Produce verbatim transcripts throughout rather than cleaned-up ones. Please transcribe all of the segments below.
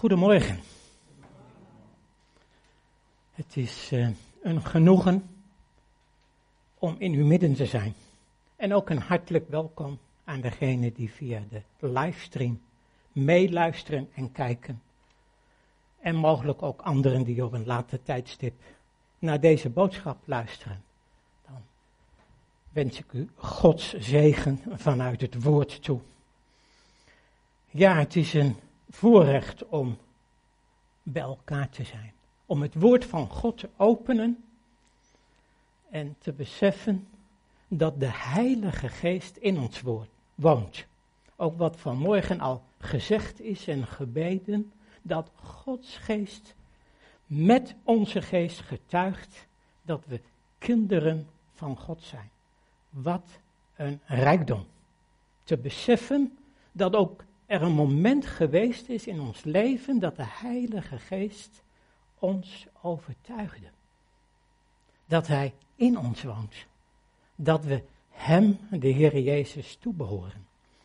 Goedemorgen. Het is uh, een genoegen om in uw midden te zijn. En ook een hartelijk welkom aan degenen die via de livestream meeluisteren en kijken. En mogelijk ook anderen die op een later tijdstip naar deze boodschap luisteren. Dan wens ik u Gods zegen vanuit het woord toe. Ja, het is een voorrecht om bij elkaar te zijn. Om het woord van God te openen en te beseffen dat de Heilige Geest in ons woord woont. Ook wat vanmorgen al gezegd is en gebeden, dat Gods Geest met onze geest getuigt dat we kinderen van God zijn. Wat een rijkdom. Te beseffen dat ook er een moment geweest is in ons leven dat de Heilige Geest ons overtuigde. Dat Hij in ons woont. Dat we Hem, de Heer Jezus, toebehoren.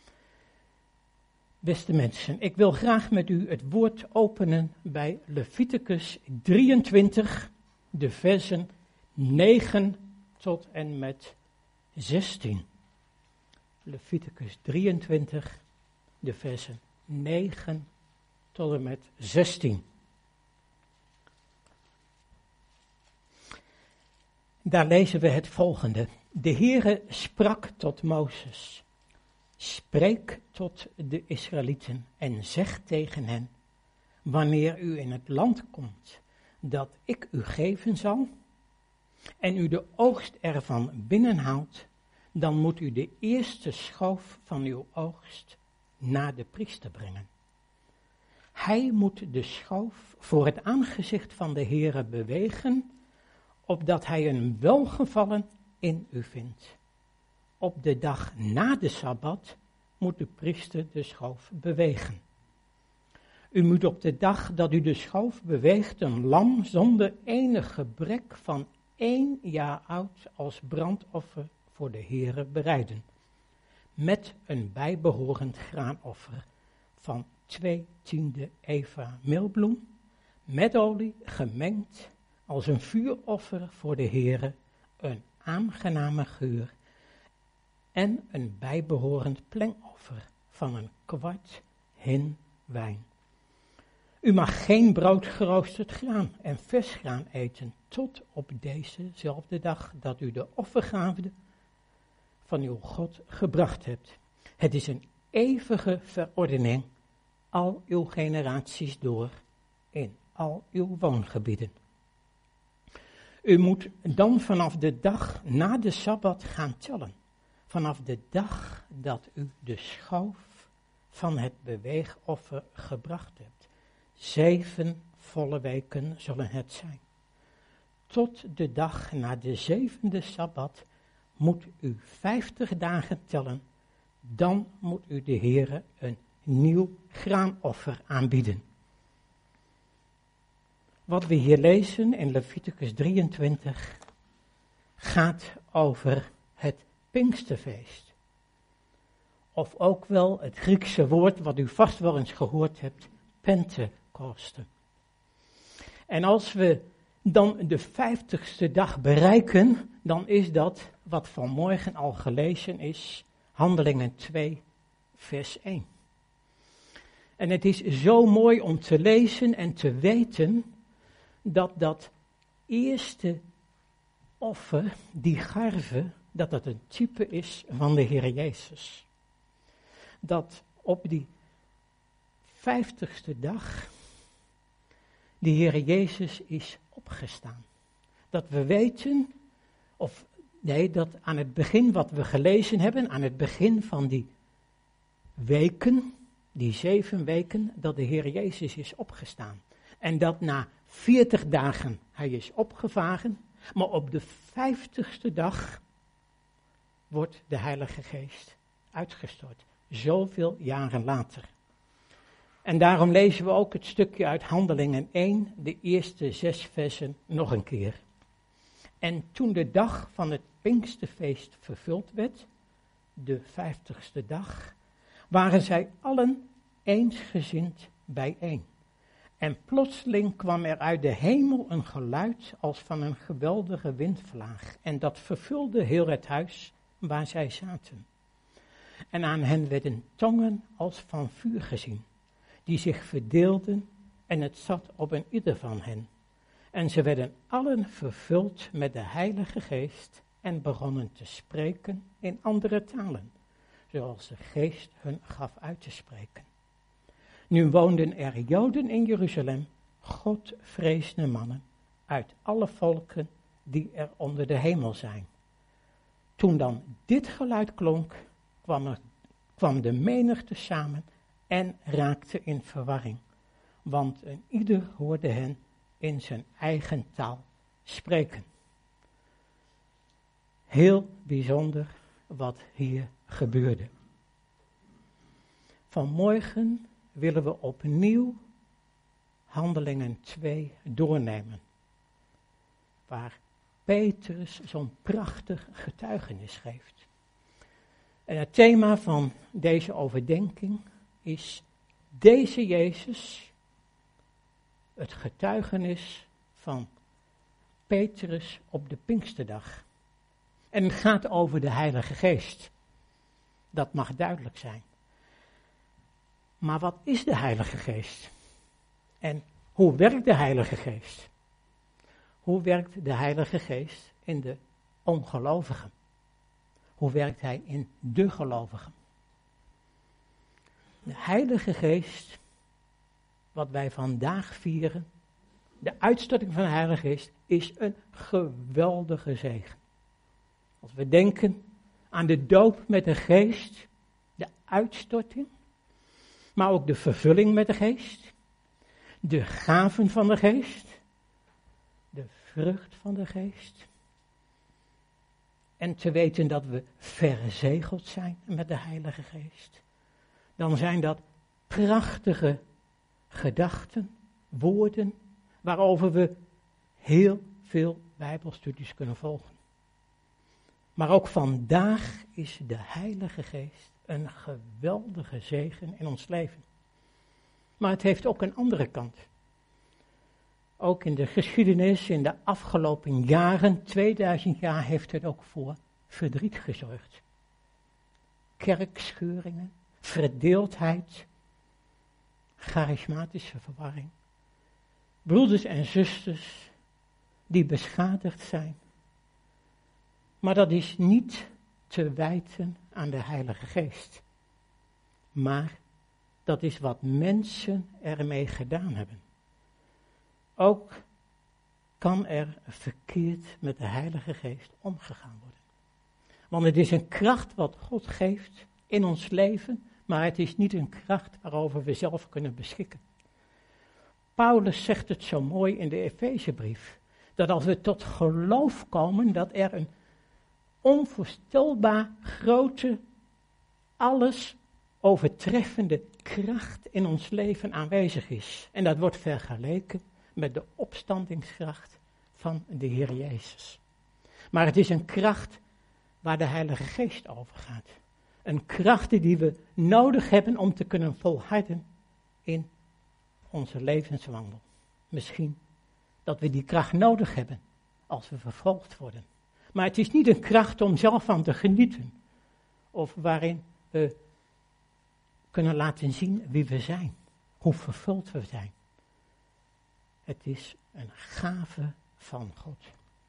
Beste mensen, ik wil graag met u het woord openen bij Leviticus drieëntwintig, de versen negen tot en met zestien. Leviticus drieëntwintig, de versen negen tot en met zestien. Daar lezen we het volgende. De Heere sprak tot Mozes. Spreek tot de Israëlieten en zeg tegen hen, wanneer u in het land komt dat ik u geven zal, en u de oogst ervan binnenhaalt, dan moet u de eerste schoof van uw oogst naar de priester brengen. Hij moet de schoof voor het aangezicht van de Heere bewegen, opdat hij een welgevallen in u vindt. Op de dag na de Sabbat moet de priester de schoof bewegen. U moet op de dag dat u de schoof beweegt een lam zonder enig gebrek van één jaar oud als brandoffer voor de Heere bereiden. Met een bijbehorend graanoffer van twee tiende eva meelbloem, met olie gemengd als een vuuroffer voor de Heere, een aangename geur en een bijbehorend plengoffer van een kwart hin wijn. U mag geen brood geroosterd graan en vers graan eten tot op dezezelfde dag dat u de offergave van uw God gebracht hebt. Het is een eeuwige verordening al uw generaties door in al uw woongebieden. U moet dan vanaf de dag na de Sabbat gaan tellen. Vanaf de dag dat u de schoof van het beweegoffer gebracht hebt. Zeven volle weken zullen het zijn. Tot de dag na de zevende Sabbat moet u vijftig dagen tellen. Dan moet u de Heere een nieuw graanoffer aanbieden. Wat we hier lezen in Leviticus drieëntwintig gaat over het Pinksterfeest. Of ook wel het Griekse woord wat u vast wel eens gehoord hebt, Pentekoste. En als we dan de vijftigste dag bereiken, dan is dat wat vanmorgen al gelezen is, Handelingen twee, vers één. En het is zo mooi om te lezen en te weten dat dat eerste offer, die garve, dat dat een type is van de Heer Jezus. Dat op die vijftigste dag de Heer Jezus is opgestaan. Dat we weten, of nee, dat aan het begin wat we gelezen hebben, aan het begin van die weken, die zeven weken, dat de Heer Jezus is opgestaan. En dat na veertig dagen hij is opgevaren, maar op de vijftigste dag wordt de Heilige Geest uitgestort. Zoveel jaren later. En daarom lezen we ook het stukje uit Handelingen één, de eerste zes versen, nog een keer. En toen de dag van het Pinksterfeest vervuld werd, de vijftigste dag, waren zij allen eensgezind bijeen. En plotseling kwam er uit de hemel een geluid als van een geweldige windvlaag. En dat vervulde heel het huis waar zij zaten. En aan hen werden tongen als van vuur gezien, die zich verdeelden en het zat op een ieder van hen. En ze werden allen vervuld met de Heilige Geest en begonnen te spreken in andere talen, zoals de Geest hun gaf uit te spreken. Nu woonden er Joden in Jeruzalem, Godvrezende mannen, uit alle volken die er onder de hemel zijn. Toen dan dit geluid klonk, kwam, er, kwam de menigte samen en raakte in verwarring, want een ieder hoorde hen in zijn eigen taal spreken. Heel bijzonder wat hier gebeurde. Vanmorgen willen we opnieuw Handelingen twee doornemen, waar Petrus zo'n prachtig getuigenis geeft. En het thema van deze overdenking is deze Jezus, het getuigenis van Petrus op de Pinksterdag. En het gaat over de Heilige Geest. Dat mag duidelijk zijn. Maar wat is de Heilige Geest? En hoe werkt de Heilige Geest? Hoe werkt de Heilige Geest in de ongelovigen? Hoe werkt hij in de gelovigen? De Heilige Geest, wat wij vandaag vieren, de uitstorting van de Heilige Geest, is een geweldige zegen. Als we denken aan de doop met de Geest, de uitstorting, maar ook de vervulling met de Geest, de gaven van de Geest, de vrucht van de Geest. En te weten dat we verzegeld zijn met de Heilige Geest. Dan zijn dat prachtige gedachten, woorden, waarover we heel veel Bijbelstudies kunnen volgen. Maar ook vandaag is de Heilige Geest een geweldige zegen in ons leven. Maar het heeft ook een andere kant. Ook in de geschiedenis, in de afgelopen jaren, tweeduizend jaar, heeft het ook voor verdriet gezorgd. Kerkscheuringen, verdeeldheid, charismatische verwarring. Broeders en zusters die beschadigd zijn. Maar dat is niet te wijten aan de Heilige Geest. Maar dat is wat mensen ermee gedaan hebben. Ook kan er verkeerd met de Heilige Geest omgegaan worden. Want het is een kracht wat God geeft in ons leven, maar het is niet een kracht waarover we zelf kunnen beschikken. Paulus zegt het zo mooi in de Efezebrief, dat als we tot geloof komen, dat er een onvoorstelbaar grote, alles overtreffende kracht in ons leven aanwezig is. En dat wordt vergeleken met de opstandingskracht van de Heer Jezus. Maar het is een kracht waar de Heilige Geest over gaat. Een kracht die we nodig hebben om te kunnen volharden in onze levenswandel. Misschien dat we die kracht nodig hebben als we vervolgd worden. Maar het is niet een kracht om zelf van te genieten. Of waarin we kunnen laten zien wie we zijn. Hoe vervuld we zijn. Het is een gave van God.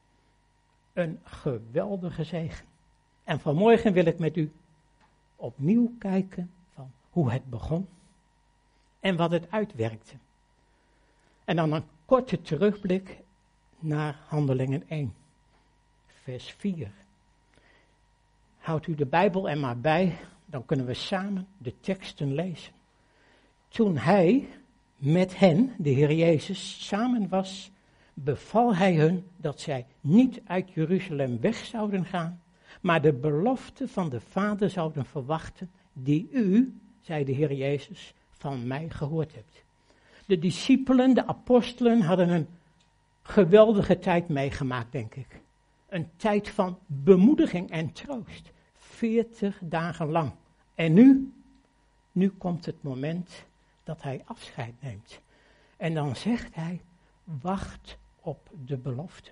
Een geweldige zegen. En vanmorgen wil ik met u opnieuw kijken van hoe het begon. En wat het uitwerkte. En dan een korte terugblik naar Handelingen één. Vers vier. Houdt u de Bijbel er maar bij, dan kunnen we samen de teksten lezen. Toen hij met hen, de Heer Jezus, samen was, beval hij hun dat zij niet uit Jeruzalem weg zouden gaan, maar de belofte van de Vader zouden verwachten, die u, zei de Heer Jezus, van mij gehoord hebt. De discipelen, de apostelen, hadden een geweldige tijd meegemaakt, denk ik. Een tijd van bemoediging en troost. Veertig dagen lang. En nu, nu komt het moment dat hij afscheid neemt. En dan zegt hij, wacht op de belofte.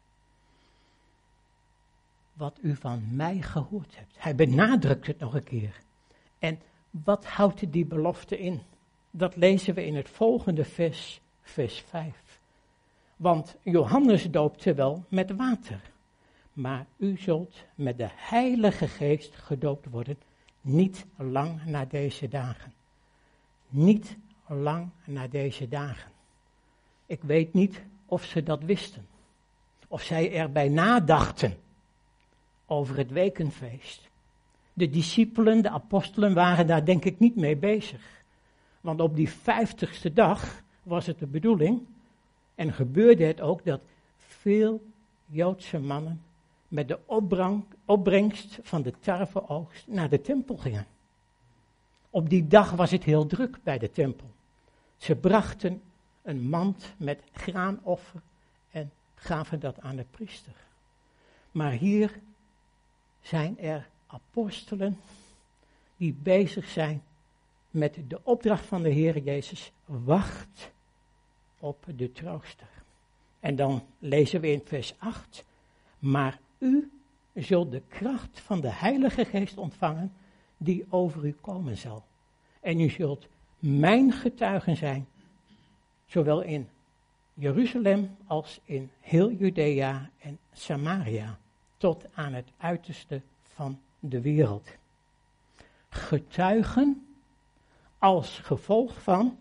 Wat u van mij gehoord hebt. Hij benadrukt het nog een keer. En wat houdt die belofte in? Dat lezen we in het volgende vers, vers vijf. Want Johannes doopte wel met water, maar u zult met de Heilige Geest gedoopt worden, niet lang na deze dagen. Niet lang na deze dagen. Ik weet niet of ze dat wisten, of zij erbij nadachten over het wekenfeest. De discipelen, de apostelen waren daar denk ik niet mee bezig. Want op die vijftigste dag was het de bedoeling, en gebeurde het ook, dat veel Joodse mannen met de opbrang, opbrengst van de tarweoogst naar de tempel gingen. Op die dag was het heel druk bij de tempel. Ze brachten een mand met graanoffer en gaven dat aan de priester. Maar hier zijn er apostelen die bezig zijn met de opdracht van de Heer Jezus, wacht op de trooster. En dan lezen we in vers acht, maar u zult de kracht van de Heilige Geest ontvangen die over u komen zal. En u zult mijn getuigen zijn, zowel in Jeruzalem als in heel Judea en Samaria, tot aan het uiterste van de wereld. Getuigen als gevolg van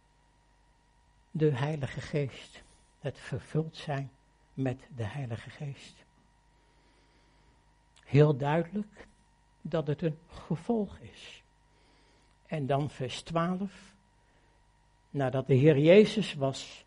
de Heilige Geest. Het vervuld zijn met de Heilige Geest. Heel duidelijk dat het een gevolg is. En dan vers twaalf. Nadat de Heer Jezus was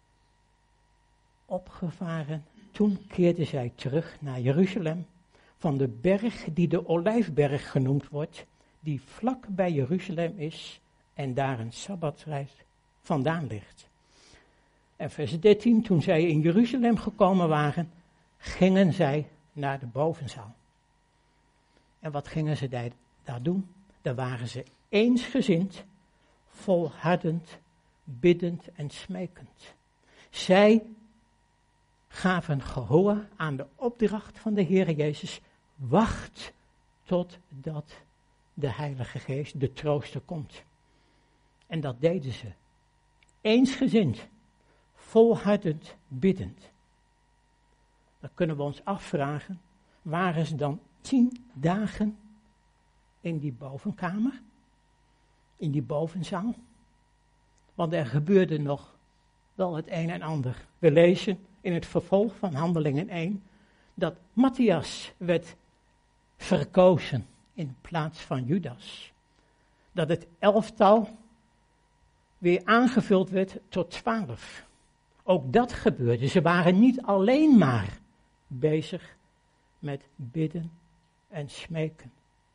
opgevaren, toen keerde zij terug naar Jeruzalem, van de berg die de Olijfberg genoemd wordt, die vlak bij Jeruzalem is en daar een sabbatsreis vandaan ligt. En vers dertien, toen zij in Jeruzalem gekomen waren, gingen zij naar de bovenzaal. En wat gingen ze daar, daar doen? Daar waren ze eensgezind, volhardend, biddend en smekend. Zij gaven gehoor aan de opdracht van de Heer Jezus, wacht totdat de Heilige Geest, de trooster, komt. En dat deden ze. Eensgezind, volhardend, biddend. Dan kunnen we ons afvragen, waren ze dan tien dagen in die bovenkamer? In die bovenzaal? Want er gebeurde nog wel het een en ander. We lezen in het vervolg van Handelingen één, dat Matthias werd verkozen in plaats van Judas. Dat het elftal weer aangevuld werd tot twaalf. Ook dat gebeurde. Ze waren niet alleen maar bezig met bidden en smeken.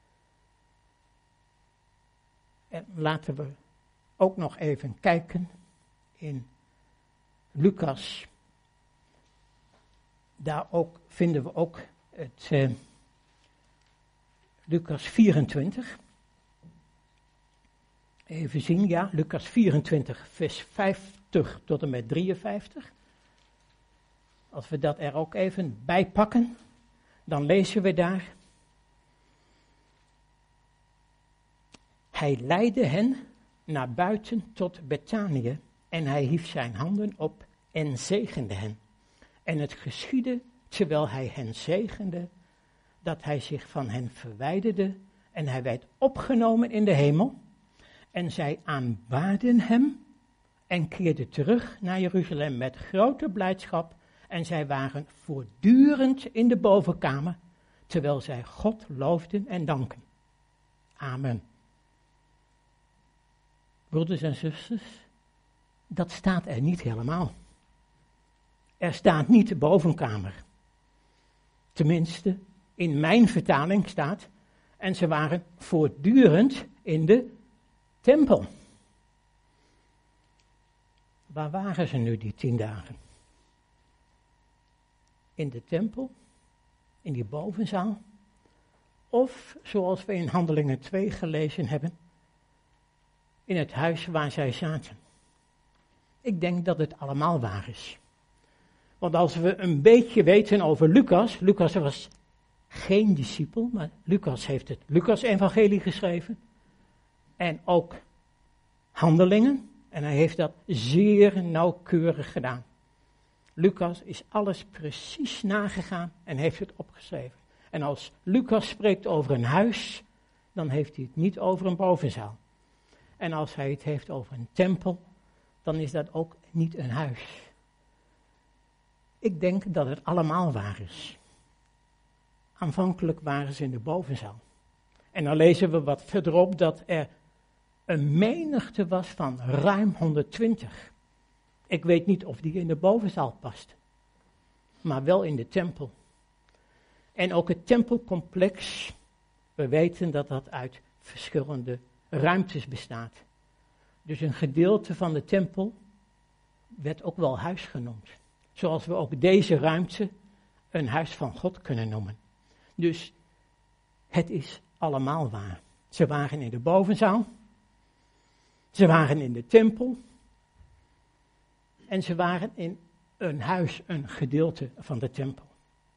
En laten we ook nog even kijken in Lucas. Daar ook vinden we ook het uh, Lucas vierentwintig. Even zien, ja, Lucas vierentwintig, vers vijftig tot en met drieënvijftig. Als we dat er ook even bij pakken, dan lezen we daar. Hij leidde hen naar buiten tot Betanië en hij hief zijn handen op en zegende hen. En het geschiedde, terwijl hij hen zegende, dat hij zich van hen verwijderde en hij werd opgenomen in de hemel. En zij aanbaden hem en keerden terug naar Jeruzalem met grote blijdschap. En zij waren voortdurend in de bovenkamer, terwijl zij God loofden en danken. Amen. Broeders en zusters, dat staat er niet helemaal. Er staat niet de bovenkamer. Tenminste, in mijn vertaling staat, en ze waren voortdurend in de tempel. Waar waren ze nu die tien dagen? In de tempel? In die bovenzaal? Of, zoals we in Handelingen twee gelezen hebben, in het huis waar zij zaten. Ik denk dat het allemaal waar is. Want als we een beetje weten over Lucas, Lucas was geen discipel, maar Lucas heeft het Lucas-evangelie geschreven. En ook Handelingen. En hij heeft dat zeer nauwkeurig gedaan. Lucas is alles precies nagegaan en heeft het opgeschreven. En als Lucas spreekt over een huis, dan heeft hij het niet over een bovenzaal. En als hij het heeft over een tempel, dan is dat ook niet een huis. Ik denk dat het allemaal waar is. Aanvankelijk waren ze in de bovenzaal. En dan lezen we wat verderop dat er een menigte was van ruim honderdtwintig. Ik weet niet of die in de bovenzaal past, maar wel in de tempel. En ook het tempelcomplex, we weten dat dat uit verschillende ruimtes bestaat. Dus een gedeelte van de tempel werd ook wel huis genoemd. Zoals we ook deze ruimte een huis van God kunnen noemen. Dus het is allemaal waar. Ze waren in de bovenzaal, ze waren in de tempel en ze waren in een huis, een gedeelte van de tempel.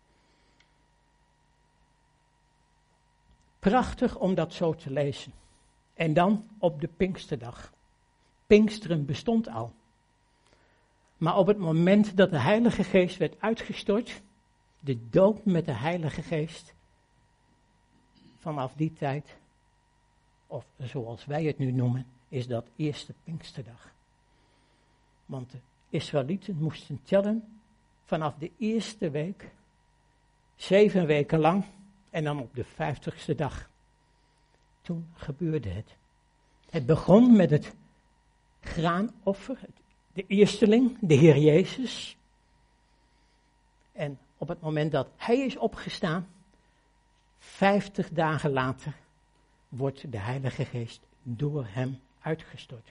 Prachtig om dat zo te lezen. En dan op de Pinksterdag. Pinksteren bestond al. Maar op het moment dat de Heilige Geest werd uitgestort, de doop met de Heilige Geest, vanaf die tijd, of zoals wij het nu noemen, is dat eerste Pinksterdag. Want de Israëlieten moesten tellen vanaf de eerste week, zeven weken lang, en dan op de vijftigste dag. Toen gebeurde het. Het begon met het graanoffer, de eersteling, de Heer Jezus. En op het moment dat Hij is opgestaan, vijftig dagen later, wordt de Heilige Geest door Hem uitgestort.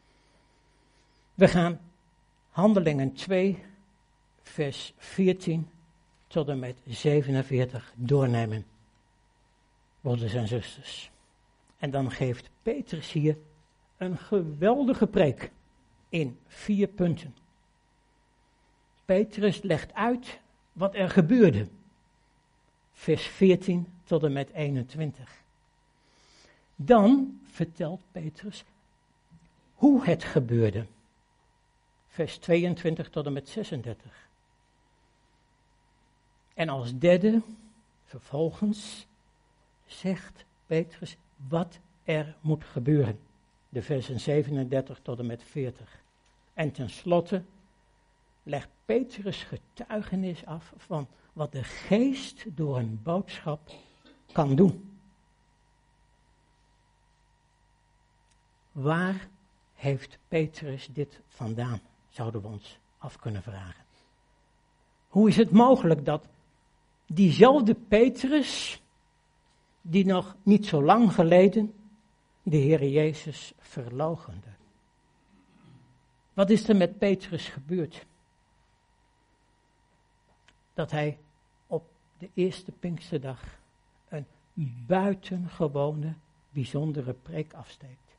We gaan Handelingen twee, vers veertien tot en met zevenenveertig doornemen, broeders en zusters. En dan geeft Petrus hier een geweldige preek in vier punten. Petrus legt uit wat er gebeurde, vers veertien tot en met eenentwintig. Dan vertelt Petrus hoe het gebeurde, vers tweeëntwintig tot en met zesendertig. En als derde, vervolgens, zegt Petrus wat er moet gebeuren. De versen zevenendertig tot en met veertig. En tenslotte legt Petrus getuigenis af van wat de geest door een boodschap kan doen. Waar heeft Petrus dit vandaan, zouden we ons af kunnen vragen. Hoe is het mogelijk dat diezelfde Petrus, die nog niet zo lang geleden de Heer Jezus verloochende. Wat is er met Petrus gebeurd? Dat hij op de eerste Pinksterdag een buitengewone, bijzondere preek afsteekt.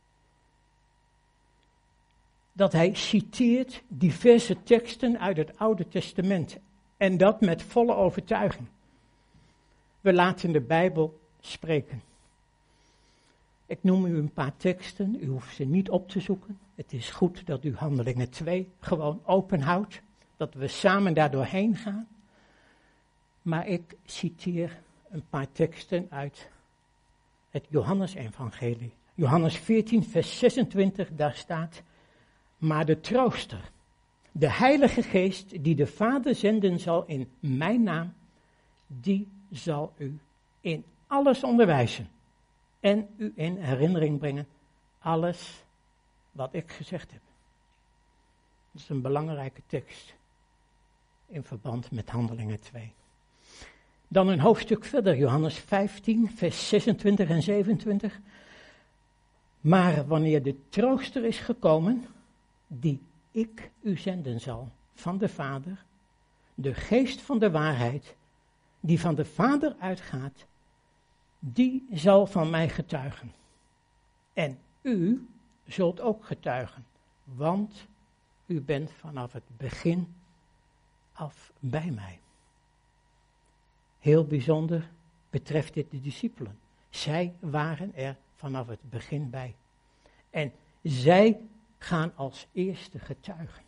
Dat hij citeert diverse teksten uit het Oude Testament en dat met volle overtuiging. We laten de Bijbel spreken. Ik noem u een paar teksten, u hoeft ze niet op te zoeken. Het is goed dat u Handelingen twee gewoon openhoudt, dat we samen daar doorheen gaan. Maar ik citeer een paar teksten uit het Johannes-evangelie. Johannes veertien, vers zesentwintig, daar staat: maar de trooster, de Heilige Geest die de Vader zenden zal in mijn naam, die zal u in alles onderwijzen en u in herinnering brengen alles wat ik gezegd heb. Dat is een belangrijke tekst in verband met Handelingen twee. Dan een hoofdstuk verder, Johannes vijftien, vers zesentwintig en zevenentwintig. Maar wanneer de trooster is gekomen, die ik u zenden zal van de Vader, de geest van de waarheid, die van de Vader uitgaat, die zal van mij getuigen. En u zult ook getuigen, want u bent vanaf het begin af bij mij. Heel bijzonder betreft dit de discipelen. Zij waren er vanaf het begin bij. En zij gaan als eerste getuigen.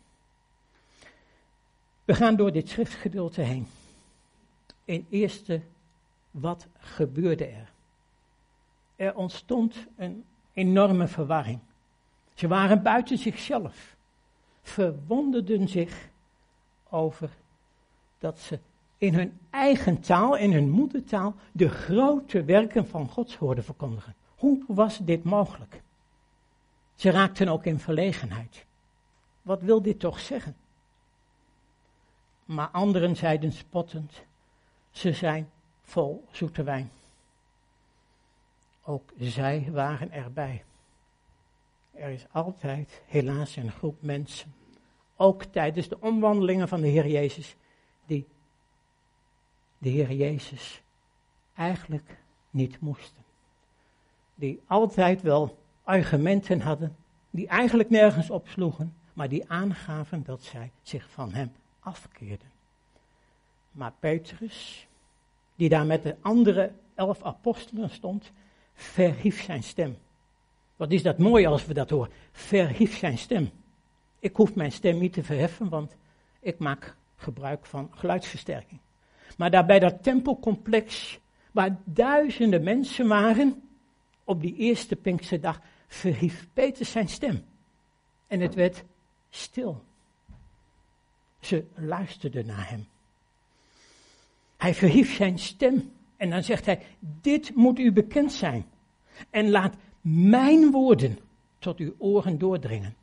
We gaan door dit schriftgedeelte heen. In eerste, wat gebeurde er? Er ontstond een enorme verwarring. Ze waren buiten zichzelf. Verwonderden zich over dat ze in hun eigen taal, in hun moedertaal, de grote werken van God hoorden verkondigen. Hoe was dit mogelijk? Ze raakten ook in verlegenheid. Wat wil dit toch zeggen? Maar anderen zeiden spottend, ze zijn vol zoete wijn. Ook zij waren erbij. Er is altijd helaas een groep mensen, ook tijdens de omwandelingen van de Heer Jezus, die de Heer Jezus eigenlijk niet moesten. Die altijd wel argumenten hadden, die eigenlijk nergens opsloegen, maar die aangaven dat zij zich van hem afkeerden. Maar Petrus, die daar met de andere elf apostelen stond, verhief zijn stem. Wat is dat mooi als we dat horen, verhief zijn stem. Ik hoef mijn stem niet te verheffen, want ik maak gebruik van geluidsversterking. Maar daar bij dat tempelcomplex, waar duizenden mensen waren, op die eerste Pinksterdag, verhief Petrus zijn stem. En het werd stil. Ze luisterden naar hem. Hij verhief zijn stem en dan zegt hij, dit moet u bekend zijn. En laat mijn woorden tot uw oren doordringen.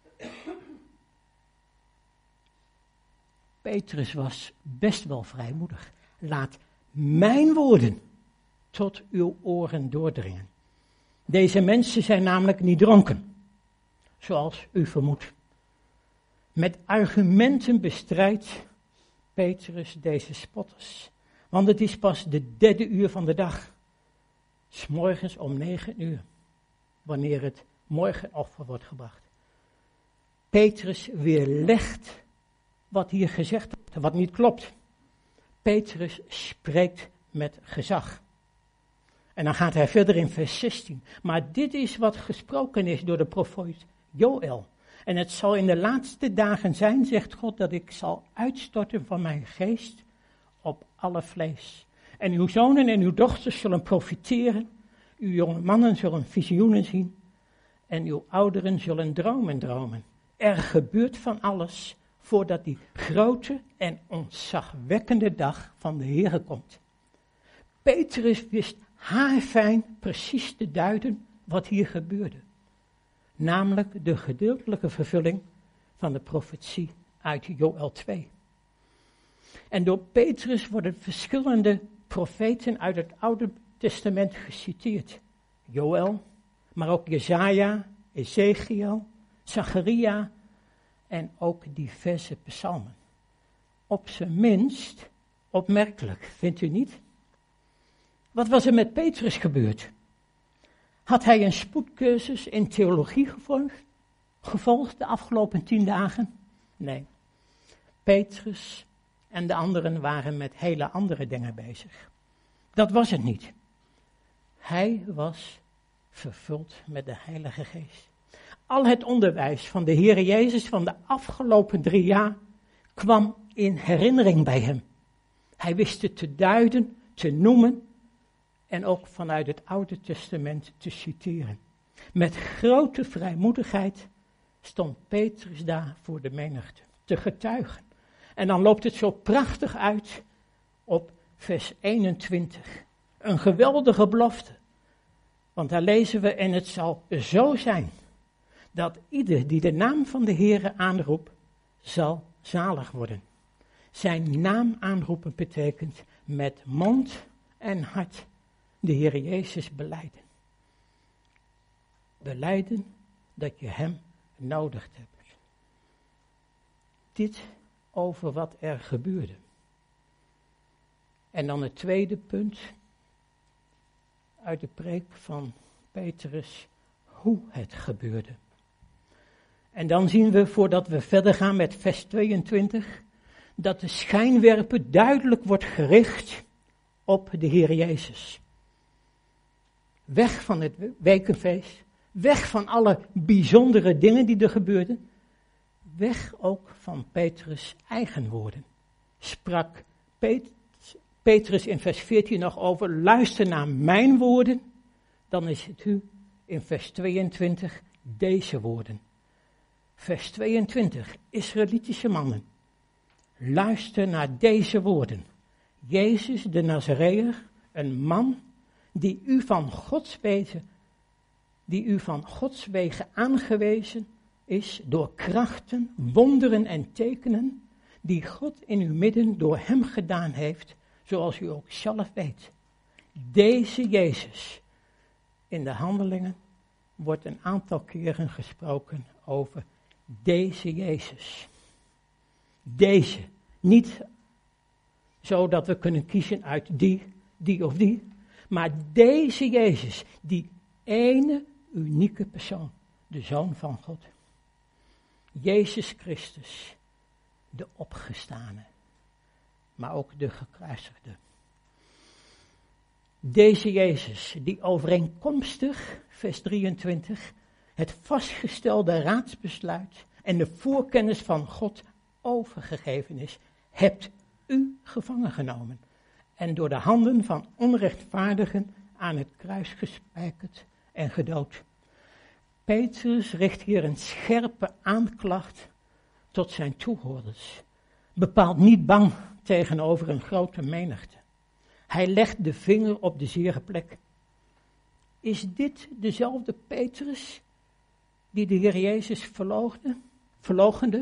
Petrus was best wel vrijmoedig. Laat mijn woorden tot uw oren doordringen. Deze mensen zijn namelijk niet dronken, zoals u vermoedt. Met argumenten bestrijdt Petrus deze spotters. Want het is pas de derde uur van de dag. 's Morgens om negen uur. Wanneer het morgenoffer wordt gebracht. Petrus weerlegt wat hier gezegd wordt, wat niet klopt. Petrus spreekt met gezag. En dan gaat hij verder in vers zestien. Maar dit is wat gesproken is door de profeet Joël. En het zal in de laatste dagen zijn, zegt God, dat ik zal uitstorten van mijn geest op alle vlees. En uw zonen en uw dochters zullen profiteren. Uw jonge mannen zullen visioenen zien. En uw ouderen zullen dromen dromen. Er gebeurt van alles voordat die grote en ontzagwekkende dag van de Heere komt. Petrus wist haarfijn precies te duiden wat hier gebeurde. Namelijk de gedeeltelijke vervulling van de profetie uit Joël twee. En door Petrus worden verschillende profeten uit het Oude Testament geciteerd. Joël, maar ook Jesaja, Ezekiel, Zacharia en ook diverse psalmen. Op zijn minst opmerkelijk, vindt u niet? Wat was er met Petrus gebeurd? Had hij een spoedcursus in theologie gevolgd, gevolgd de afgelopen tien dagen? Nee. Petrus en de anderen waren met hele andere dingen bezig. Dat was het niet. Hij was vervuld met de Heilige Geest. Al het onderwijs van de Heere Jezus van de afgelopen drie jaar kwam in herinnering bij hem. Hij wist het te duiden, te noemen en ook vanuit het Oude Testament te citeren. Met grote vrijmoedigheid stond Petrus daar voor de menigte te getuigen. En dan loopt het zo prachtig uit op vers eenentwintig. Een geweldige belofte. Want daar lezen we, en het zal zo zijn dat ieder die de naam van de Heere aanroept, zal zalig worden. Zijn naam aanroepen betekent met mond en hart de Heere Jezus belijden. Belijden dat je hem nodig hebt. Dit over wat er gebeurde. En dan het tweede punt uit de preek van Petrus, hoe het gebeurde. En dan zien we, voordat we verder gaan met vers tweeëntwintig, dat de schijnwerper duidelijk wordt gericht op de Heer Jezus. Weg van het wekenfeest, weg van alle bijzondere dingen die er gebeurden, weg ook van Petrus' eigen woorden. Sprak Pet- Petrus in vers veertien nog over, luister naar mijn woorden, dan is het u in vers tweeëntwintig deze woorden. Vers tweeëntwintig, Israëlitische mannen, luister naar deze woorden. Jezus de Nazareër, een man die u van Gods wegen, die u van Gods wegen aangewezen is door krachten, wonderen en tekenen, die God in uw midden door hem gedaan heeft, zoals u ook zelf weet. Deze Jezus, in de Handelingen wordt een aantal keren gesproken over deze Jezus. Deze, niet zo dat we kunnen kiezen uit die, die of die, maar deze Jezus, die ene unieke persoon, de Zoon van God. Jezus Christus, de opgestane, maar ook de gekruisigde. Deze Jezus, die overeenkomstig, vers drieëntwintig, het vastgestelde raadsbesluit en de voorkennis van God overgegeven is, hebt u gevangen genomen en door de handen van onrechtvaardigen aan het kruis gespijkerd en gedood. Petrus richt hier een scherpe aanklacht tot zijn toehoorders, bepaald niet bang tegenover een grote menigte. Hij legt de vinger op de zere plek. Is dit dezelfde Petrus die de Heer Jezus verloochende? verloochende?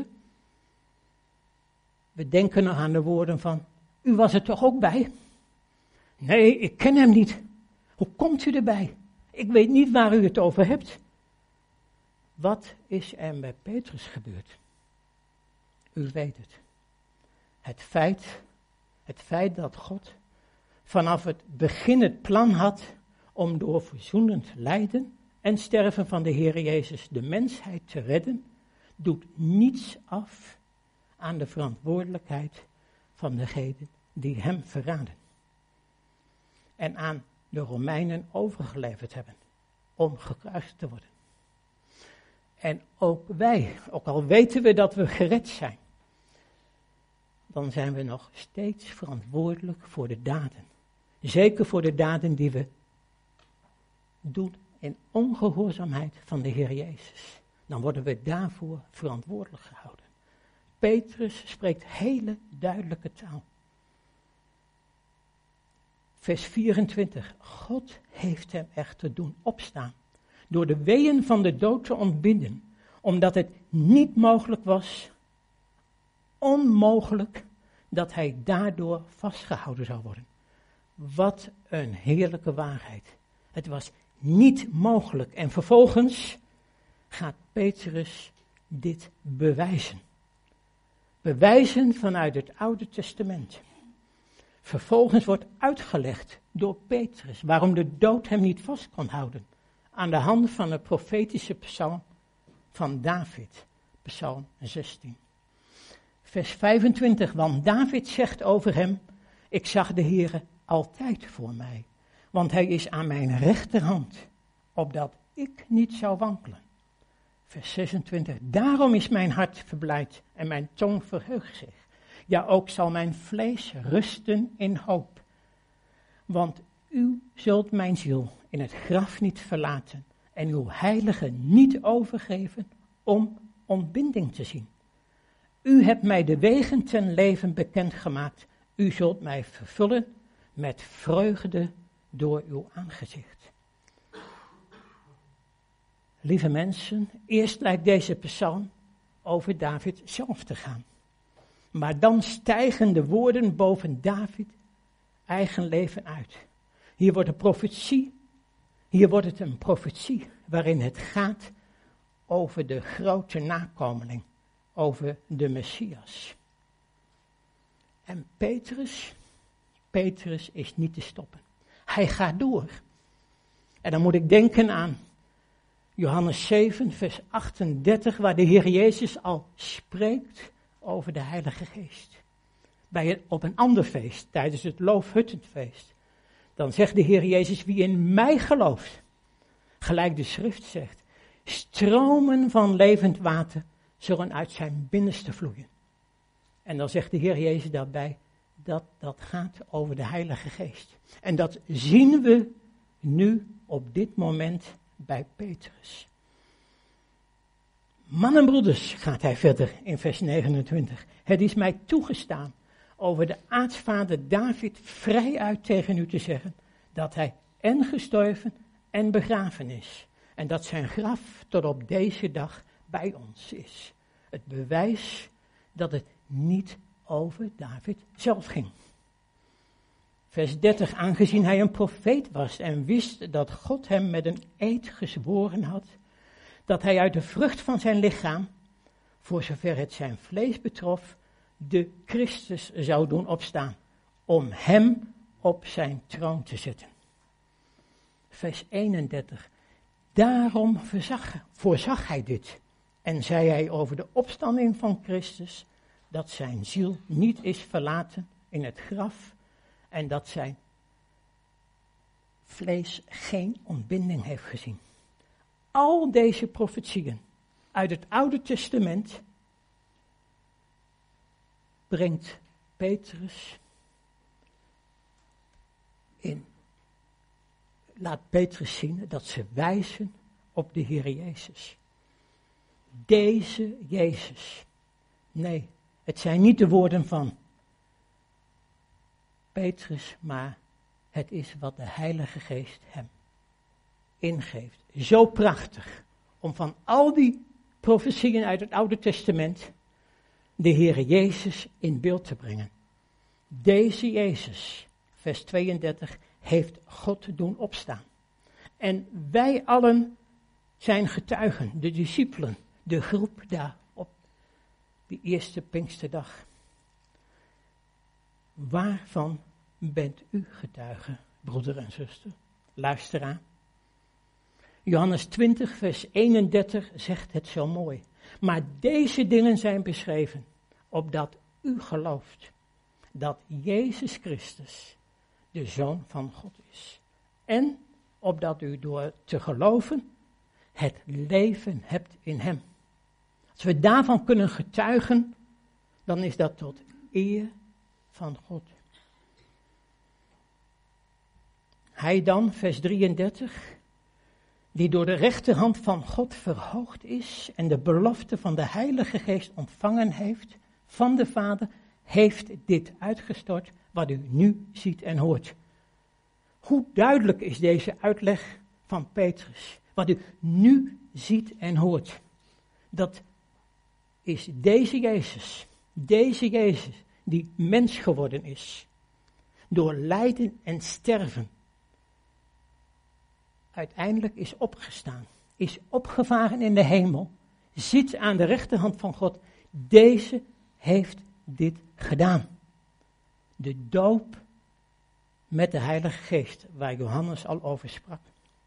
We denken nog aan de woorden van, u was er toch ook bij? Nee, ik ken hem niet. Hoe komt u erbij? Ik weet niet waar u het over hebt. Wat is er met Petrus gebeurd? U weet het. Het feit, het feit dat God vanaf het begin het plan had om door verzoenend lijden en sterven van de Heer Jezus de mensheid te redden, doet niets af aan de verantwoordelijkheid van degenen die hem verraden en aan de Romeinen overgeleverd hebben om gekruisigd te worden. En ook wij, ook al weten we dat we gered zijn, dan zijn we nog steeds verantwoordelijk voor de daden. Zeker voor de daden die we doen in ongehoorzaamheid van de Heer Jezus. Dan worden we daarvoor verantwoordelijk gehouden. Petrus spreekt hele duidelijke taal. Vers vierentwintig. God heeft hem echter doen opstaan, door de weeën van de dood te ontbinden, omdat het niet mogelijk was, onmogelijk, dat hij daardoor vastgehouden zou worden. Wat een heerlijke waarheid. Het was niet mogelijk. En vervolgens gaat Petrus dit bewijzen. Bewijzen vanuit het Oude Testament. Vervolgens wordt uitgelegd door Petrus waarom de dood hem niet vast kon houden. Aan de hand van de profetische psalm van David, psalm zestien. Vers vijfentwintig, want David zegt over hem, ik zag de Heere altijd voor mij, want hij is aan mijn rechterhand, opdat ik niet zou wankelen. Vers zesentwintig, daarom is mijn hart verblijd en mijn tong verheugt zich. Ja, ook zal mijn vlees rusten in hoop. Want u zult mijn ziel in het graf niet verlaten en uw heilige niet overgeven om ontbinding te zien. U hebt mij de wegen ten leven bekendgemaakt. U zult mij vervullen met vreugde door uw aangezicht. Lieve mensen, eerst lijkt deze psalm over David zelf te gaan. Maar dan stijgen de woorden boven David eigen leven uit. Hier wordt een profetie, hier wordt het een profetie waarin het gaat over de grote nakomeling, over de Messias. En Petrus, Petrus is niet te stoppen. Hij gaat door. En dan moet ik denken aan Johannes zeven, vers achtendertig, waar de Heer Jezus al spreekt over de Heilige Geest. Bij een, op een ander feest, tijdens het Loofhuttenfeest. Dan zegt de Heer Jezus, wie in mij gelooft, gelijk de schrift zegt, stromen van levend water zullen uit zijn binnenste vloeien. En dan zegt de Heer Jezus daarbij, dat dat gaat over de Heilige Geest. En dat zien we nu op dit moment bij Petrus. Mannen en broeders, gaat hij verder in vers negenentwintig. Het is mij toegestaan over de aartsvader David vrijuit tegen u te zeggen, dat hij en gestorven en begraven is. En dat zijn graf tot op deze dag bij ons is. Het bewijs dat het niet over David zelf ging. Vers dertig, aangezien hij een profeet was en wist dat God hem met een eed gezworen had, dat hij uit de vrucht van zijn lichaam, voor zover het zijn vlees betrof, de Christus zou doen opstaan, om hem op zijn troon te zetten. Vers eenendertig, daarom verzag, voorzag hij dit en zei hij over de opstanding van Christus, dat zijn ziel niet is verlaten in het graf en dat zijn vlees geen ontbinding heeft gezien. Al deze profetieën uit het Oude Testament brengt Petrus in. Laat Petrus zien dat ze wijzen op de Heer Jezus. Deze Jezus. Nee, het zijn niet de woorden van Petrus, maar het is wat de Heilige Geest hem ingeeft. Zo prachtig om van al die profetieën uit het Oude Testament de Heer Jezus in beeld te brengen. Deze Jezus, vers tweeëndertig, heeft God doen opstaan. En wij allen zijn getuigen, de discipelen, de groep daar op die eerste Pinksterdag. Waarvan bent u getuige, broeder en zuster? Luister aan. Johannes twintig, vers eenendertig zegt het zo mooi. Maar deze dingen zijn beschreven, opdat u gelooft dat Jezus Christus de Zoon van God is. En opdat u door te geloven het leven hebt in hem. Als we daarvan kunnen getuigen, dan is dat tot eer van God. Hij dan, vers drieëndertig, die door de rechterhand van God verhoogd is en de belofte van de Heilige Geest ontvangen heeft van de Vader, heeft dit uitgestort wat u nu ziet en hoort. Hoe duidelijk is deze uitleg van Petrus? Wat u nu ziet en hoort. Dat is deze Jezus, deze Jezus die mens geworden is. Door lijden en sterven. Uiteindelijk is opgestaan, is opgevaren in de hemel, zit aan de rechterhand van God. Deze heeft dit gedaan. De doop met de Heilige Geest, waar Johannes al over sprak.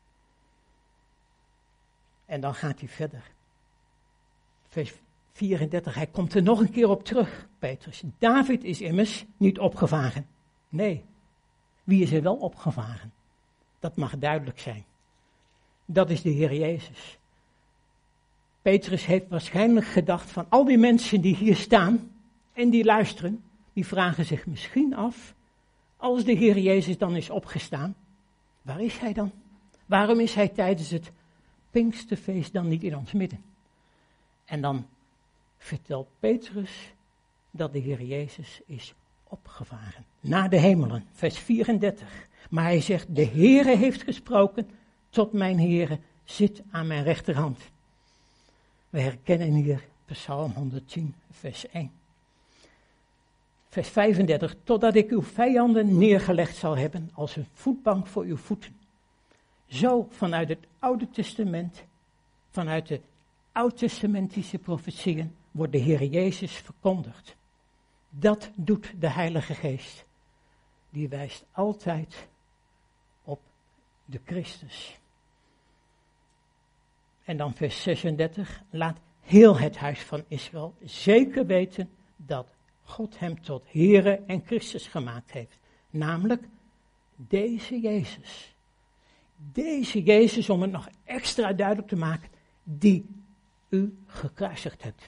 En dan gaat hij verder. Vers vierendertig, hij komt er nog een keer op terug, Petrus. David is immers niet opgevaren. Nee, wie is er wel opgevaren? Dat mag duidelijk zijn. Dat is de Heer Jezus. Petrus heeft waarschijnlijk gedacht van al die mensen die hier staan en die luisteren, die vragen zich misschien af, als de Heer Jezus dan is opgestaan, waar is hij dan? Waarom is hij tijdens het Pinksterfeest dan niet in ons midden? En dan vertelt Petrus dat de Heer Jezus is opgevaren naar de hemelen, vers vierendertig. Maar hij zegt, de Heere heeft gesproken, tot mijn Heere zit aan mijn rechterhand. We herkennen hier Psalm honderdtien, vers één. Vers vijfendertig, totdat ik uw vijanden neergelegd zal hebben als een voetbank voor uw voeten. Zo vanuit het Oude Testament, vanuit de Oud-testamentische profetieën, wordt de Heer Jezus verkondigd. Dat doet de Heilige Geest. Die wijst altijd op de Christus. En dan vers zesendertig, laat heel het huis van Israël zeker weten dat God hem tot Heere en Christus gemaakt heeft. Namelijk deze Jezus. Deze Jezus, om het nog extra duidelijk te maken, die u gekruisigd hebt.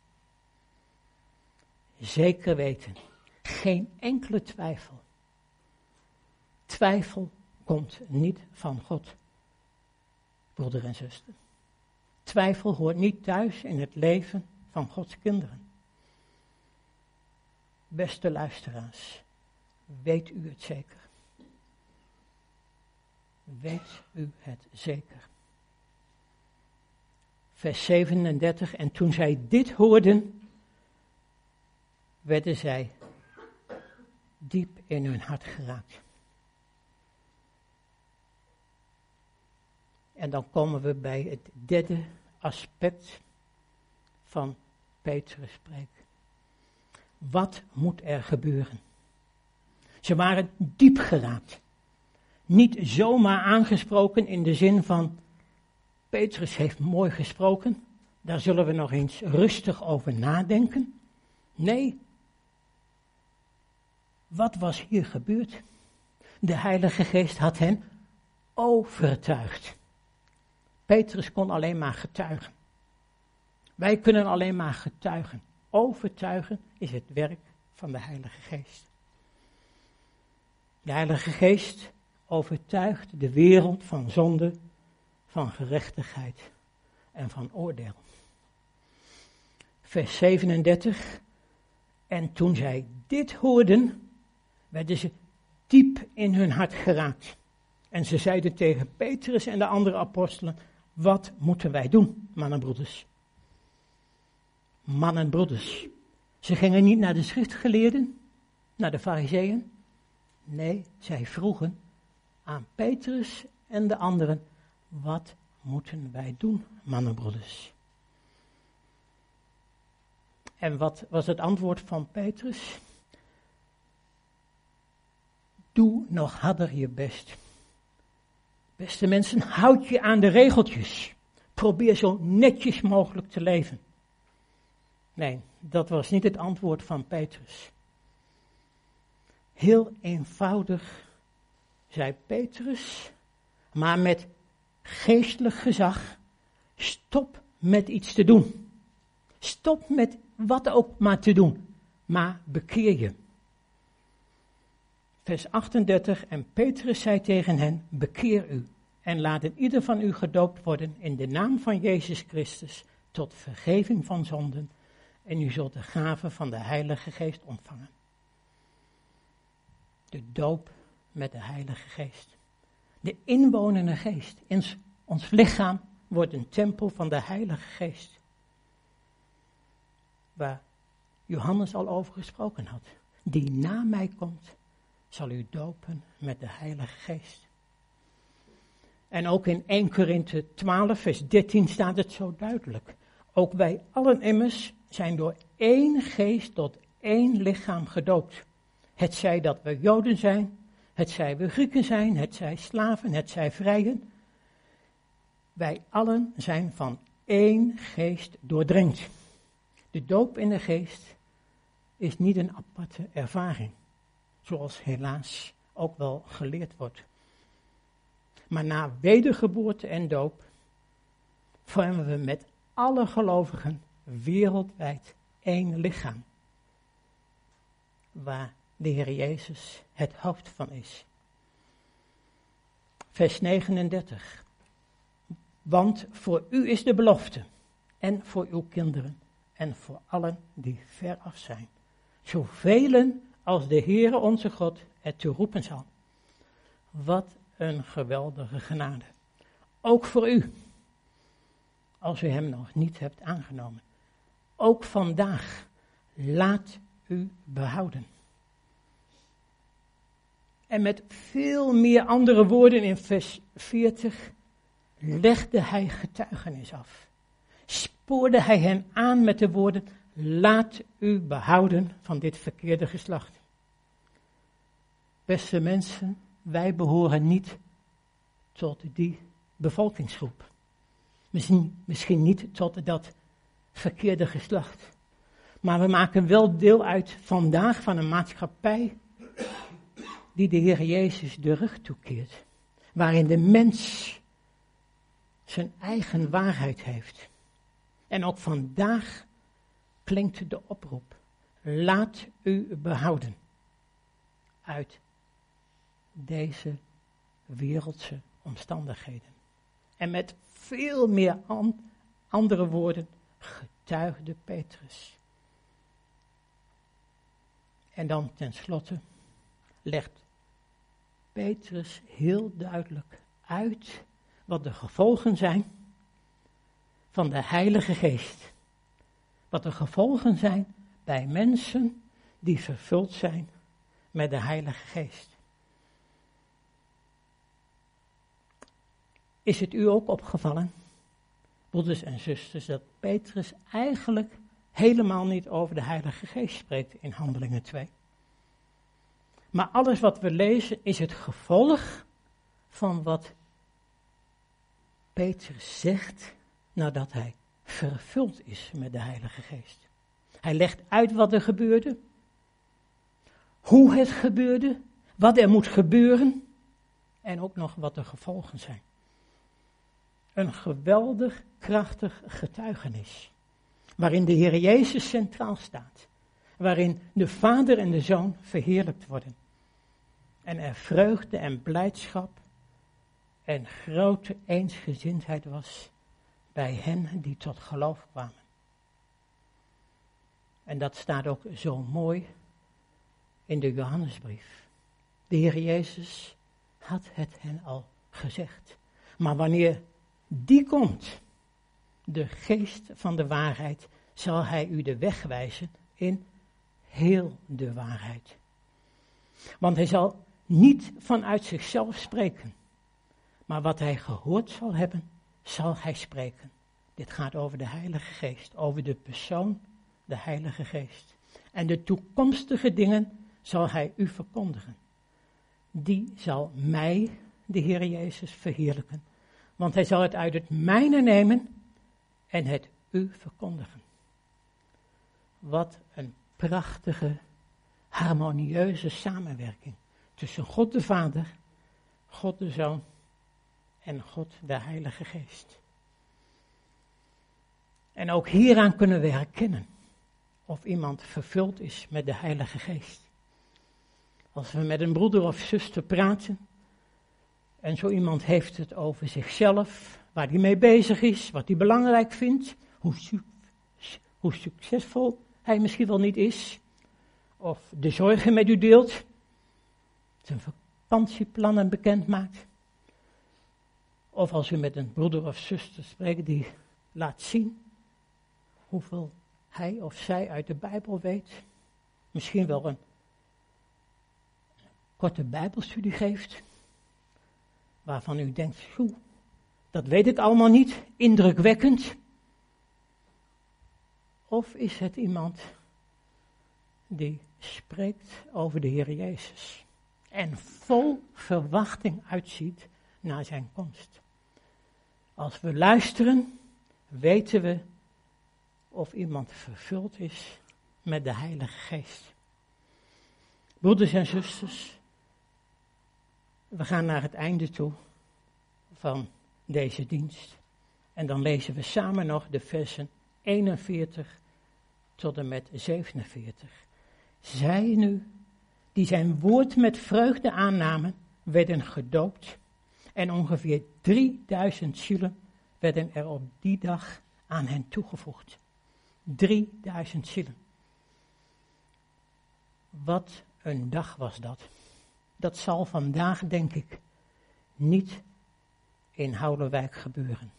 Zeker weten. Geen enkele twijfel. Twijfel komt niet van God, broeder en zuster. Twijfel hoort niet thuis in het leven van Gods kinderen. Beste luisteraars, weet u het zeker? Weet u het zeker? Vers zevenendertig, en toen zij dit hoorden, werden zij diep in hun hart geraakt. En dan komen we bij het derde aspect van Petrus' preek. Wat moet er gebeuren? Ze waren diep geraakt. Niet zomaar aangesproken in de zin van, Petrus heeft mooi gesproken, daar zullen we nog eens rustig over nadenken. Nee, wat was hier gebeurd? De Heilige Geest had hen overtuigd. Petrus kon alleen maar getuigen. Wij kunnen alleen maar getuigen. Overtuigen is het werk van de Heilige Geest. De Heilige Geest overtuigt de wereld van zonde, van gerechtigheid en van oordeel. Vers zevenendertig. En toen zij dit hoorden, werden ze diep in hun hart geraakt. En ze zeiden tegen Petrus en de andere apostelen, wat moeten wij doen, mannen en broeders? Mannen en broeders. Ze gingen niet naar de schriftgeleerden, naar de farizeeën. Nee, zij vroegen aan Petrus en de anderen, wat moeten wij doen, mannen en broeders? En wat was het antwoord van Petrus? Doe nog harder je best. Beste mensen, houd je aan de regeltjes. Probeer zo netjes mogelijk te leven. Nee, dat was niet het antwoord van Petrus. Heel eenvoudig zei Petrus, maar met geestelijk gezag, stop met iets te doen. Stop met wat ook maar te doen, maar bekeer je. Vers achtendertig, en Petrus zei tegen hen, bekeer u en laat het ieder van u gedoopt worden in de naam van Jezus Christus tot vergeving van zonden en u zult de gave van de Heilige Geest ontvangen. De doop met de Heilige Geest. De inwonende geest in ons lichaam wordt een tempel van de Heilige Geest. Waar Johannes al over gesproken had. Die na mij komt, zal u dopen met de Heilige Geest. En ook in eerste Korinthe twaalf, vers dertien staat het zo duidelijk. Ook wij allen immers zijn door één geest tot één lichaam gedoopt. Het zij dat we Joden zijn, het zij we Grieken zijn, het zij slaven, het zij vrijen. Wij allen zijn van één geest doordrenkt. De doop in de geest is niet een aparte ervaring, zoals helaas ook wel geleerd wordt. Maar na wedergeboorte en doop vormen we met alle gelovigen wereldwijd één lichaam, waar de Heer Jezus het hoofd van is. Vers negenendertig. Want voor u is de belofte, en voor uw kinderen, en voor allen die ver af zijn. Zoveel als de Heere onze God het toe roepen zal. Wat een geweldige genade. Ook voor u, als u hem nog niet hebt aangenomen. Ook vandaag, laat u behouden. En met veel meer andere woorden in vers veertig legde hij getuigenis af. Spoorde hij hen aan met de woorden, laat u behouden van dit verkeerde geslacht. Beste mensen, wij behoren niet tot die bevolkingsgroep. Misschien, misschien niet tot dat verkeerde geslacht. Maar we maken wel deel uit vandaag van een maatschappij die de Heer Jezus de rug toekeert. Waarin de mens zijn eigen waarheid heeft. En ook vandaag klinkt de oproep. Laat u behouden uit deze wereldse omstandigheden. En met veel meer an, andere woorden getuigde Petrus. En dan tenslotte legt Petrus heel duidelijk uit wat de gevolgen zijn van de Heilige Geest. Wat de gevolgen zijn bij mensen die vervuld zijn met de Heilige Geest. Is het u ook opgevallen, broeders en zusters, dat Petrus eigenlijk helemaal niet over de Heilige Geest spreekt in Handelingen twee? Maar alles wat we lezen is het gevolg van wat Petrus zegt nadat hij vervuld is met de Heilige Geest. Hij legt uit wat er gebeurde, hoe het gebeurde, wat er moet gebeuren en ook nog wat de gevolgen zijn. Een geweldig krachtig getuigenis, waarin de Heer Jezus centraal staat, waarin de Vader en de Zoon verheerlijkt worden. En er vreugde en blijdschap en grote eensgezindheid was bij hen die tot geloof kwamen. En dat staat ook zo mooi in de Johannesbrief. De Heer Jezus had het hen al gezegd. Maar wanneer die komt, de geest van de waarheid, zal hij u de weg wijzen in heel de waarheid. Want hij zal niet vanuit zichzelf spreken, maar wat hij gehoord zal hebben, zal hij spreken. Dit gaat over de Heilige Geest, over de persoon, de Heilige Geest. En de toekomstige dingen zal hij u verkondigen. Die zal mij, de Heer Jezus, verheerlijken. Want hij zal het uit het mijne nemen en het u verkondigen. Wat een prachtige, harmonieuze samenwerking tussen God de Vader, God de Zoon en God de Heilige Geest. En ook hieraan kunnen we herkennen of iemand vervuld is met de Heilige Geest. Als we met een broeder of zuster praten en zo iemand heeft het over zichzelf, waar hij mee bezig is, wat hij belangrijk vindt, hoe, su- hoe succesvol hij misschien wel niet is, of de zorgen met u deelt, zijn vakantieplannen bekend maakt, of als u met een broeder of zuster spreekt die laat zien hoeveel hij of zij uit de Bijbel weet, misschien wel een korte Bijbelstudie geeft, waarvan u denkt, joh, dat weet ik allemaal niet, indrukwekkend. Of is het iemand die spreekt over de Heer Jezus en vol verwachting uitziet naar zijn komst. Als we luisteren, weten we of iemand vervuld is met de Heilige Geest. Broeders en zusters, we gaan naar het einde toe van deze dienst. En dan lezen we samen nog de versen eenenveertig tot en met zevenenveertig. Zij nu, die zijn woord met vreugde aannamen, werden gedoopt. En ongeveer drieduizend zielen werden er op die dag aan hen toegevoegd. drieduizend zielen. Wat een dag was dat. Dat zal vandaag, denk ik, niet in Houwelwijk gebeuren.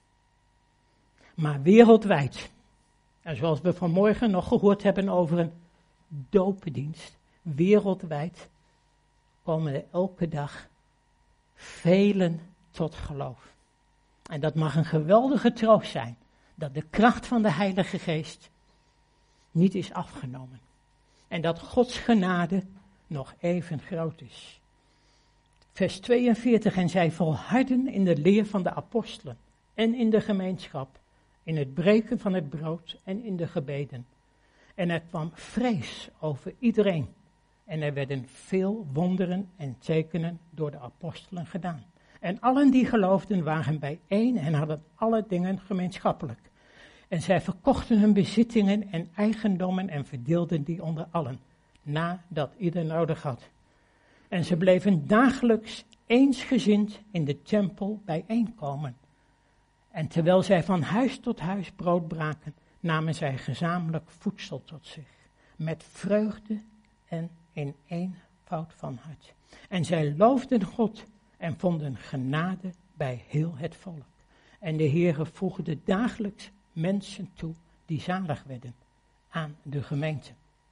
Maar wereldwijd. En zoals we vanmorgen nog gehoord hebben over een doopdienst. Wereldwijd komen er elke dag velen tot geloof. En dat mag een geweldige troost zijn. Dat de kracht van de Heilige Geest niet is afgenomen. En dat Gods genade nog even groot is. Vers tweeënveertig, en zij volharden in de leer van de apostelen en in de gemeenschap, in het breken van het brood en in de gebeden. En er kwam vrees over iedereen. En er werden veel wonderen en tekenen door de apostelen gedaan. En allen die geloofden waren bijeen en hadden alle dingen gemeenschappelijk. En zij verkochten hun bezittingen en eigendommen en verdeelden die onder allen, nadat ieder nodig had. En ze bleven dagelijks eensgezind in de tempel bijeenkomen. En terwijl zij van huis tot huis brood braken, namen zij gezamenlijk voedsel tot zich, met vreugde en in eenvoud van hart. En zij loofden God en vonden genade bij heel het volk. En de Heere voegde dagelijks mensen toe die zalig werden aan de gemeente.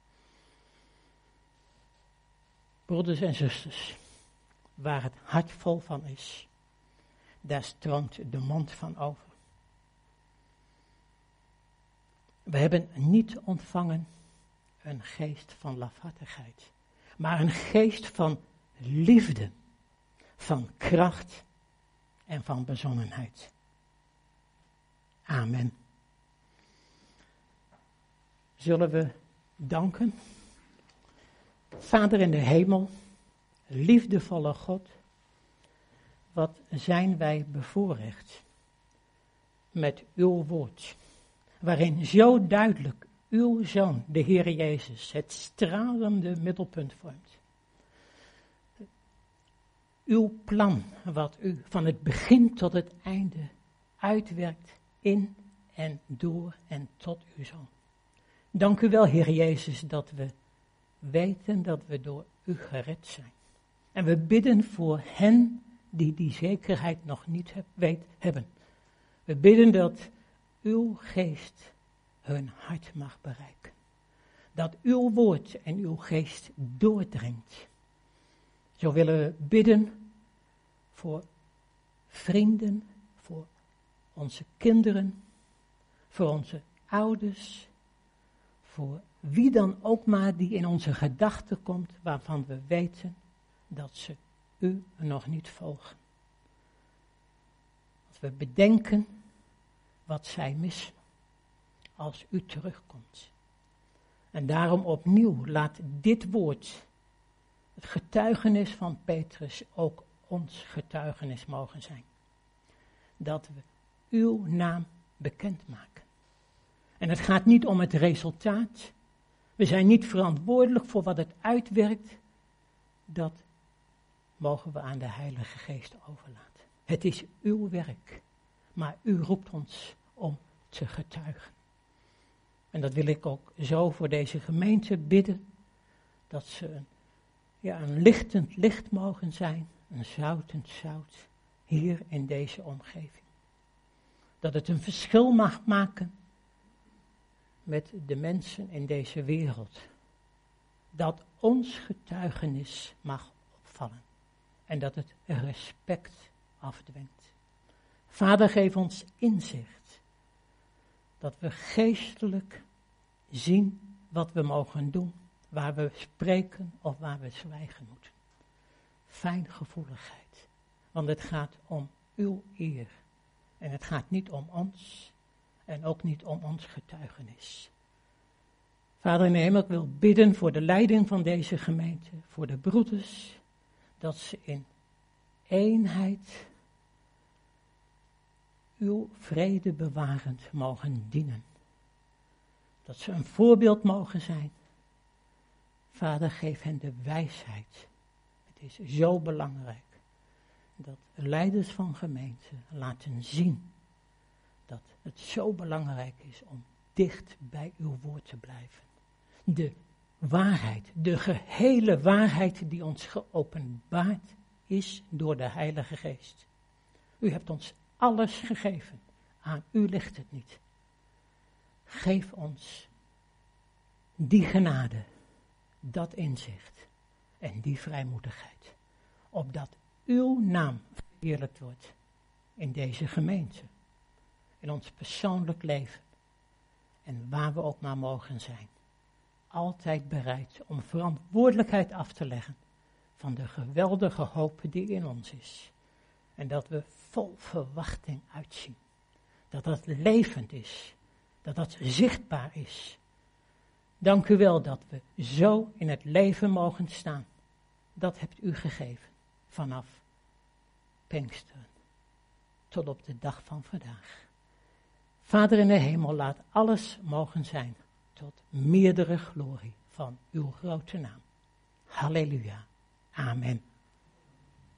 Broeders en zusters, waar het hart vol van is, daar stroomt de mond van over. We hebben niet ontvangen een geest van lafhartigheid, maar een geest van liefde, van kracht en van bezonnenheid. Amen. Zullen we danken? Vader in de hemel, liefdevolle God, wat zijn wij bevoorrecht met uw woord, waarin zo duidelijk uw Zoon, de Heer Jezus, het stralende middelpunt vormt. Uw plan, wat u van het begin tot het einde uitwerkt in en door en tot uw Zoon. Dank u wel, Heer Jezus, dat we weten dat we door u gered zijn. En we bidden voor hen die die zekerheid nog niet heb, weet, hebben. We bidden dat uw geest hun hart mag bereiken. Dat uw woord en uw geest doordringt. Zo willen we bidden voor vrienden, voor onze kinderen, voor onze ouders, voor wie dan ook maar die in onze gedachten komt, waarvan we weten dat ze u nog niet volgen. Als we bedenken wat zij missen als u terugkomt. En daarom opnieuw laat dit woord, het getuigenis van Petrus, ook ons getuigenis mogen zijn. Dat we uw naam bekendmaken. En het gaat niet om het resultaat. We zijn niet verantwoordelijk voor wat het uitwerkt. Dat mogen we aan de Heilige Geest overlaten. Het is uw werk, maar u roept ons om te getuigen. En dat wil ik ook zo voor deze gemeente bidden, dat ze een, ja, een lichtend licht mogen zijn, een zoutend zout, hier in deze omgeving. Dat het een verschil mag maken met de mensen in deze wereld. Dat ons getuigenis mag opvallen en dat het respect afdwingt. Vader, geef ons inzicht, dat we geestelijk zien wat we mogen doen, waar we spreken of waar we zwijgen moeten. Fijngevoeligheid, want het gaat om uw eer en het gaat niet om ons en ook niet om ons getuigenis. Vader in de hemel, ik wil bidden voor de leiding van deze gemeente, voor de broeders, dat ze in eenheid uw vrede bewarend mogen dienen. Dat ze een voorbeeld mogen zijn. Vader, geef hen de wijsheid. Het is zo belangrijk dat leiders van gemeenten laten zien dat het zo belangrijk is om dicht bij uw woord te blijven. De waarheid, de gehele waarheid die ons geopenbaard is door de Heilige Geest. U hebt ons alles gegeven, aan u ligt het niet. Geef ons die genade, dat inzicht en die vrijmoedigheid, opdat uw naam verheerlijkt wordt in deze gemeente, in ons persoonlijk leven en waar we ook maar mogen zijn. Altijd bereid om verantwoordelijkheid af te leggen van de geweldige hoop die in ons is. En dat we vol verwachting uitzien Dat dat levend is. Dat dat zichtbaar is. Dank u wel dat we zo in het leven mogen staan. Dat hebt u gegeven vanaf Pinksteren tot op de dag van vandaag. Vader in de hemel, laat alles mogen zijn tot meerdere glorie van uw grote naam. Halleluja. Amen.